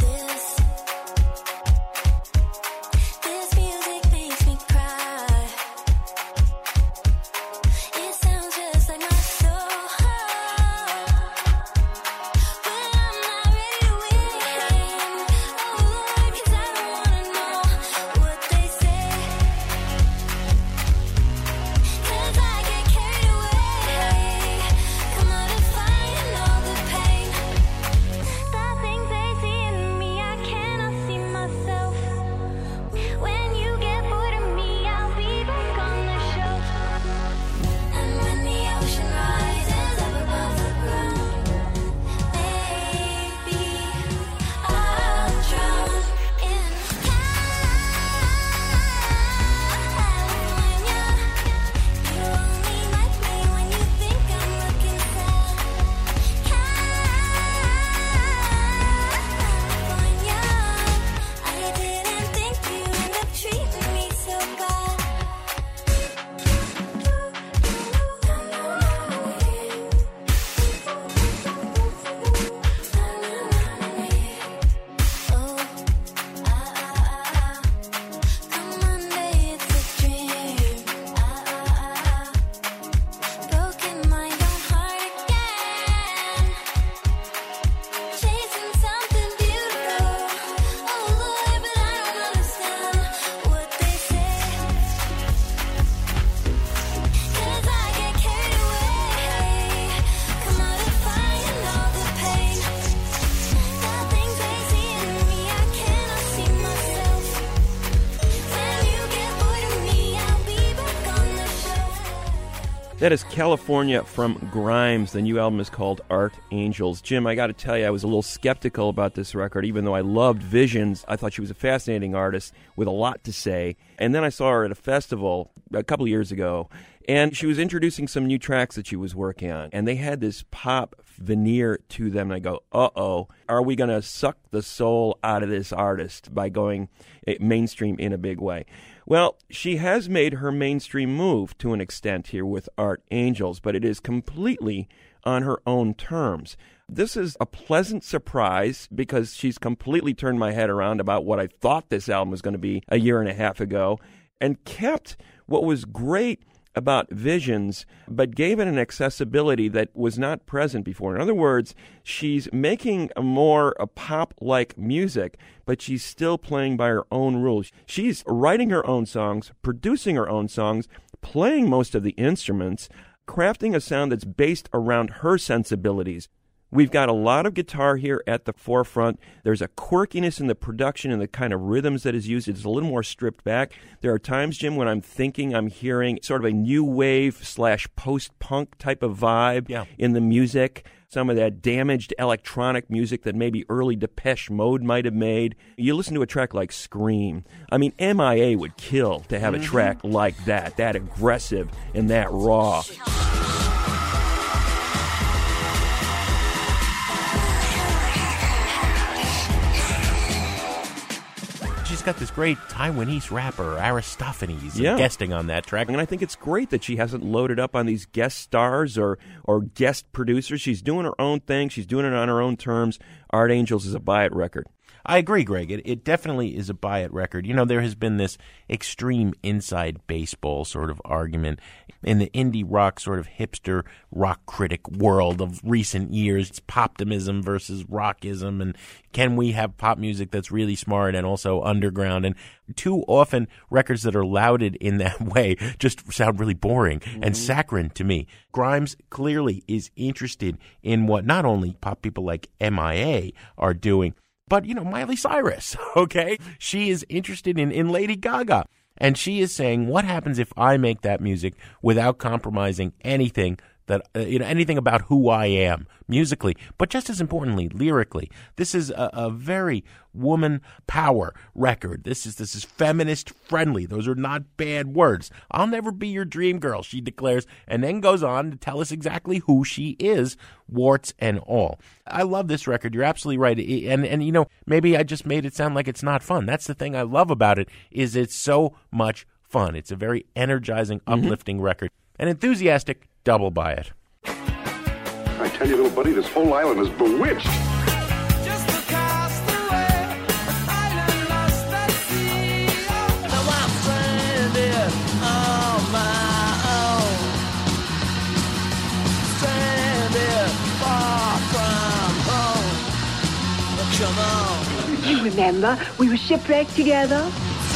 That is California from Grimes. The new album is called Art Angels. Jim, I got to tell you, I was a little skeptical about this record, even though I loved Visions. I thought she was a fascinating artist with a lot to say. And then I saw her at a festival a couple of years ago, And she was introducing some new tracks that she was working on, and they had this pop veneer to them. And I go, uh-oh, are we going to suck the soul out of this artist by going mainstream in a big way? Well, she has made her mainstream move to an extent here with Art Angels, but it is completely on her own terms. This is a pleasant surprise because she's completely turned my head around about what I thought this album was going to be a year and a half ago, and kept what was great about Visions, but gave it an accessibility that was not present before. In other words, she's making a more pop-like music, but she's still playing by her own rules. She's writing her own songs, producing her own songs, playing most of the instruments, crafting a sound that's based around her sensibilities. We've got a lot of guitar here at the forefront. There's a quirkiness in the production and the kind of rhythms that is used. It's a little more stripped back. There are times, Jim, when I'm thinking I'm hearing sort of a new wave / post-punk type of vibe in the music. Some of that damaged electronic music that maybe early Depeche Mode might have made. You listen to a track like Scream. I mean, MIA would kill to have a track like that aggressive and that raw. She's got this great Taiwanese rapper, Aristophanes, guesting on that track. And I think it's great that she hasn't loaded up on these guest stars or guest producers. She's doing her own thing. She's doing it on her own terms. Art Angels is a buy-it record. I agree, Greg. It definitely is a buy-it record. You know, there has been this extreme inside baseball sort of argument in the indie rock sort of hipster rock critic world of recent years. It's poptimism versus rockism, and can we have pop music that's really smart and also underground? And too often, records that are lauded in that way just sound really boring and saccharine to me. Grimes clearly is interested in what not only pop people like MIA are doing, but, you know, Miley Cyrus, okay? She is interested in Lady Gaga. And she is saying, what happens if I make that music without compromising anything that anything about who I am musically, but just as importantly, lyrically? This is a very woman power record. This is feminist friendly. Those are not bad words. I'll never be your dream girl, she declares, and then goes on to tell us exactly who she is, warts and all. I love this record. You're absolutely right. And you know, maybe I just made it sound like it's not fun. That's the thing I love about it, is it's so much fun. It's a very energizing, uplifting record. And enthusiastic, double buy it. I tell you, little buddy, this whole island is bewitched. You remember, we were shipwrecked together.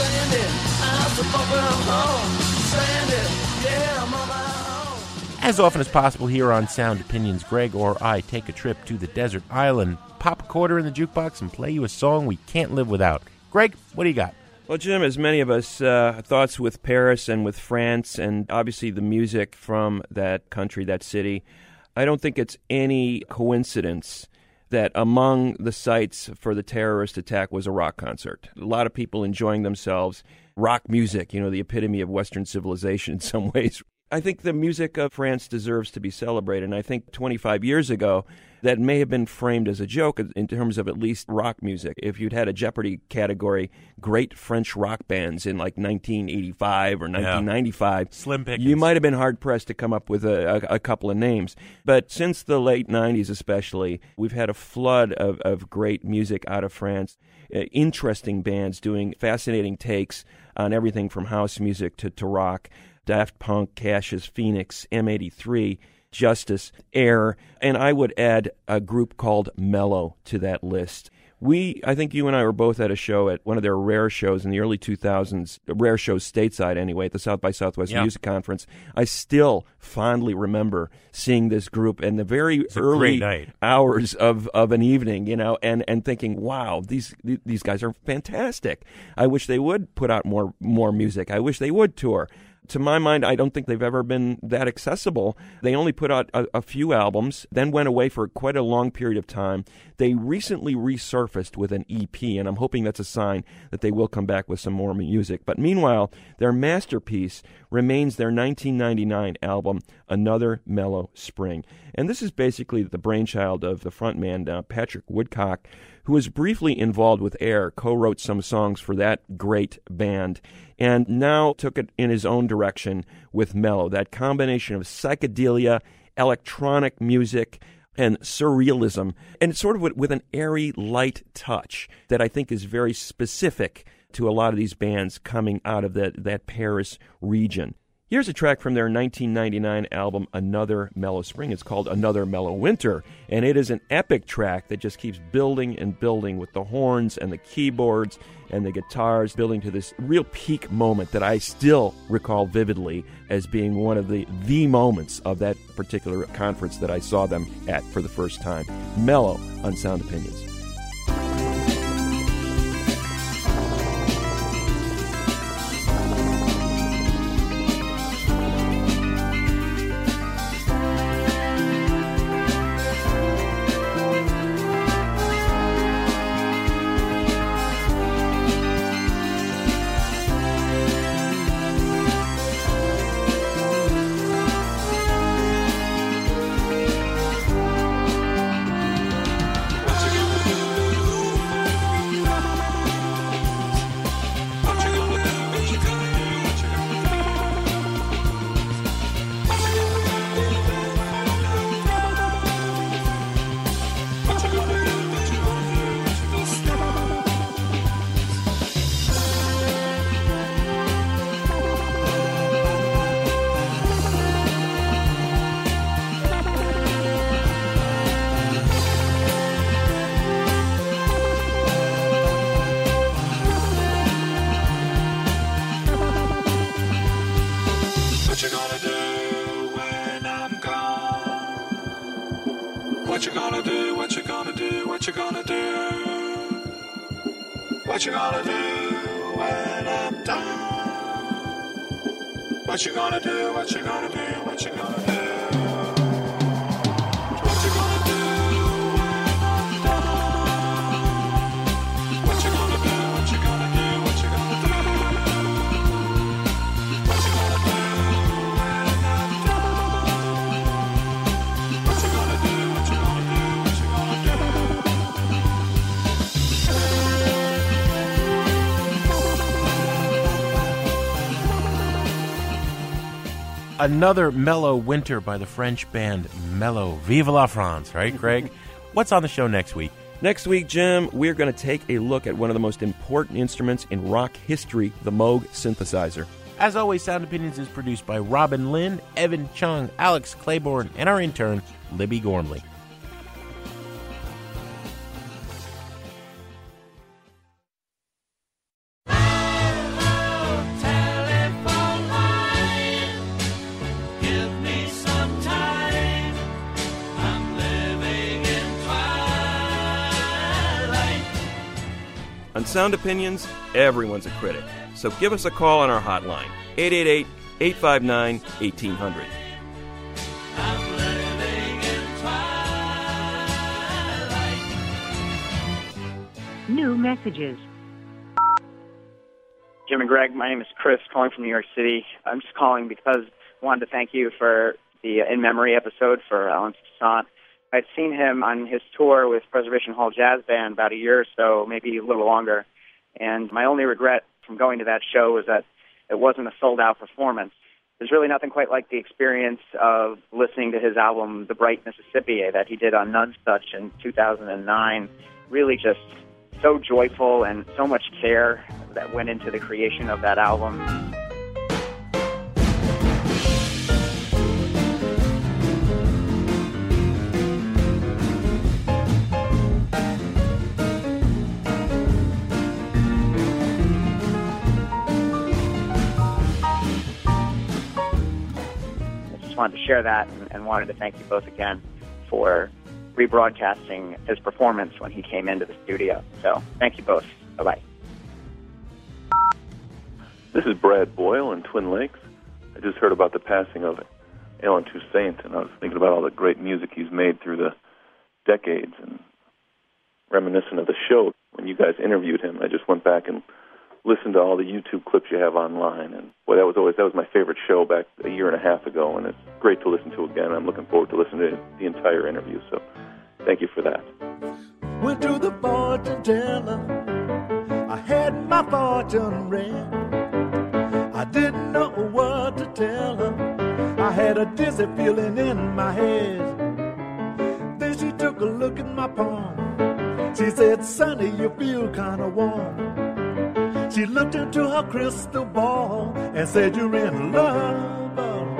As often as possible here on Sound Opinions, Greg or I take a trip to the desert island, pop a quarter in the jukebox, and play you a song we can't live without. Greg, what do you got? Well, Jim, as many of us, thoughts with Paris and with France and obviously the music from that country, that city, I don't think it's any coincidence that among the sites for the terrorist attack was a rock concert. A lot of people enjoying themselves. Rock music, you know, the epitome of Western civilization in some ways. I think the music of France deserves to be celebrated, and I think 25 years ago that may have been framed as a joke in terms of at least rock music. If you'd had a Jeopardy category, great French rock bands in like 1985 or 1995, Slim pickings, you might have been hard-pressed to come up with a couple of names. But since the late 90s especially, we've had a flood of great music out of France, interesting bands doing fascinating takes on everything from house music to rock. Daft Punk, Cash's Phoenix, M83, Justice, Air, and I would add a group called Mellow to that list. I think you and I were both at a show at one of their rare shows in the early 2000s, rare shows stateside anyway, at the South by Southwest Music Conference. I still fondly remember seeing this group in the very early hours of an evening, you know, and thinking, wow, these guys are fantastic. I wish they would put out more music. I wish they would tour. To my mind, I don't think they've ever been that accessible. They only put out a few albums, then went away for quite a long period of time. They recently resurfaced with an EP, and I'm hoping that's a sign that they will come back with some more music. But meanwhile, their masterpiece remains their 1999 album, Another Mellow Spring. And this is basically the brainchild of the frontman, Patrick Woodcock, who was briefly involved with Air, co-wrote some songs for that great band, and now took it in his own direction with Mellow, that combination of psychedelia, electronic music, and surrealism, and sort of with an airy, light touch that I think is very specific to a lot of these bands coming out of that Paris region. Here's a track from their 1999 album, Another Mellow Spring. It's called Another Mellow Winter, and it is an epic track that just keeps building and building with the horns and the keyboards and the guitars, building to this real peak moment that I still recall vividly as being one of the moments of that particular conference that I saw them at for the first time. Mellow on Sound Opinions. What you gonna do? What you gonna do? What you gonna do? What you gonna do when I'm done? What you gonna do? What you gonna do? What you gonna do? What you gonna do when I'm done? What you gonna do? What you gonna do? What you gonna do? What you gonna do when I'm done? What you gonna do? What you gonna do? What you gonna do? Another Mellow Winter by the French band Mellow. Vive la France, right, Greg? What's on the show next week? Next week, Jim, we're going to take a look at one of the most important instruments in rock history, the Moog synthesizer. As always, Sound Opinions is produced by Robin Lynn, Evan Chung, Alex Claiborne, and our intern, Libby Gormley. On Sound Opinions, everyone's a critic. So give us a call on our hotline, 888-859-1800. New messages. Jim and Greg, my name is Chris, calling from New York City. I'm just calling because I wanted to thank you for the In Memory episode for Alan Toussaint. I'd seen him on his tour with Preservation Hall Jazz Band about a year or so, maybe a little longer. And my only regret from going to that show was that it wasn't a sold-out performance. There's really nothing quite like the experience of listening to his album, The Bright Mississippi, that he did on Nunsuch in 2009. Really just so joyful and so much care that went into the creation of that album. Wanted to share that and wanted to thank you both again for rebroadcasting his performance when he came into the studio. So thank you both. Bye-bye. This is Brad Boyle in Twin Lakes. I just heard about the passing of Alan Toussaint, and I was thinking about all the great music he's made through the decades, and reminiscent of the show. When you guys interviewed him, I just went back and listened to all the YouTube clips you have online, and boy, that was my favorite show back a year and a half ago, and it's great to listen to again. I'm looking forward to listening to the entire interview, so thank you for that. Went to the fortune teller, I had my fortune read. I didn't know what to tell her, I had a dizzy feeling in my head. Then she took a look at my palm, she said, "Sonny, you feel kind of warm." She looked into her crystal ball and said, "You're in love."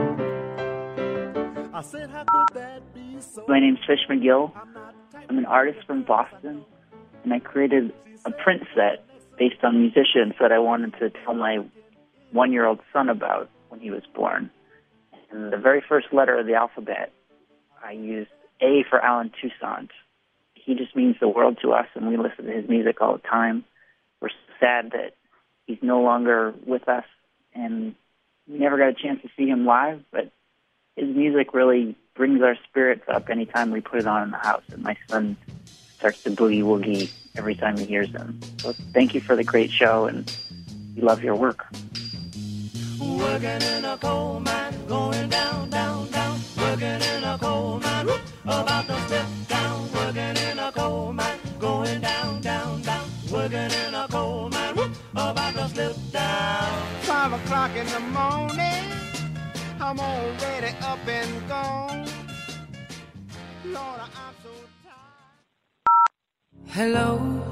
I said, "How could that be so?" My name's Fish McGill. I'm an artist from Boston, and I created a print set based on musicians that I wanted to tell my one-year-old son about when he was born. And the very first letter of the alphabet, I used A for Alan Toussaint. He just means the world to us, and we listen to his music all the time. We're sad that he's no longer with us, and we never got a chance to see him live, but his music really brings our spirits up anytime we put it on in the house, and my son starts to boogie-woogie every time he hears them. So thank you for the great show, and we love your work. Working in a coal mine, going down, down, down. Working in a coal mine, whoop, about to slip down. Working in a coal mine, going down, down, down. Working in a coal mine, whoop, about to slip down. 5 o'clock in the morning, I'm already up and gone. Lord, I'm so tired. Hello,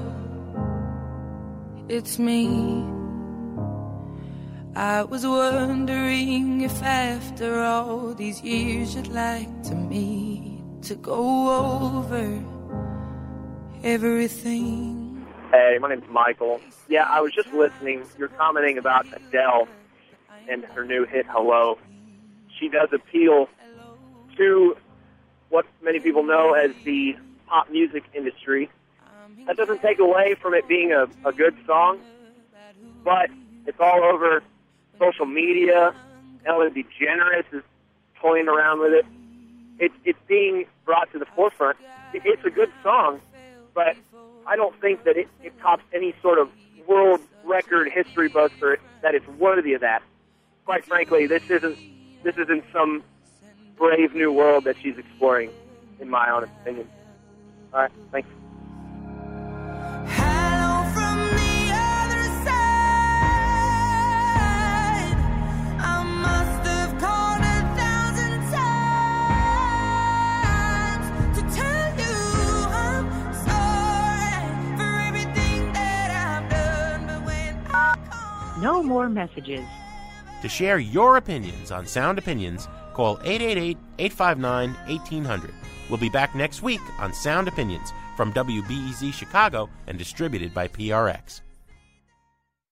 it's me. I was wondering if after all these years you'd like to meet to go over everything. Hey, my name's Michael. Yeah, I was just listening. You're commenting about Adele and her new hit, Hello. She does appeal to what many people know as the pop music industry. That doesn't take away from it being a good song, but it's all over social media. Ellen DeGeneres is toying around with it. It's being brought to the forefront. It's a good song, but I don't think that it tops any sort of world record history buster that it's worthy of that. Quite frankly, this isn't some brave new world that she's exploring, in my honest opinion. All right, thanks. No more messages. To share your opinions on Sound Opinions, call 888-859-1800. We'll be back next week on Sound Opinions from WBEZ Chicago and distributed by PRX.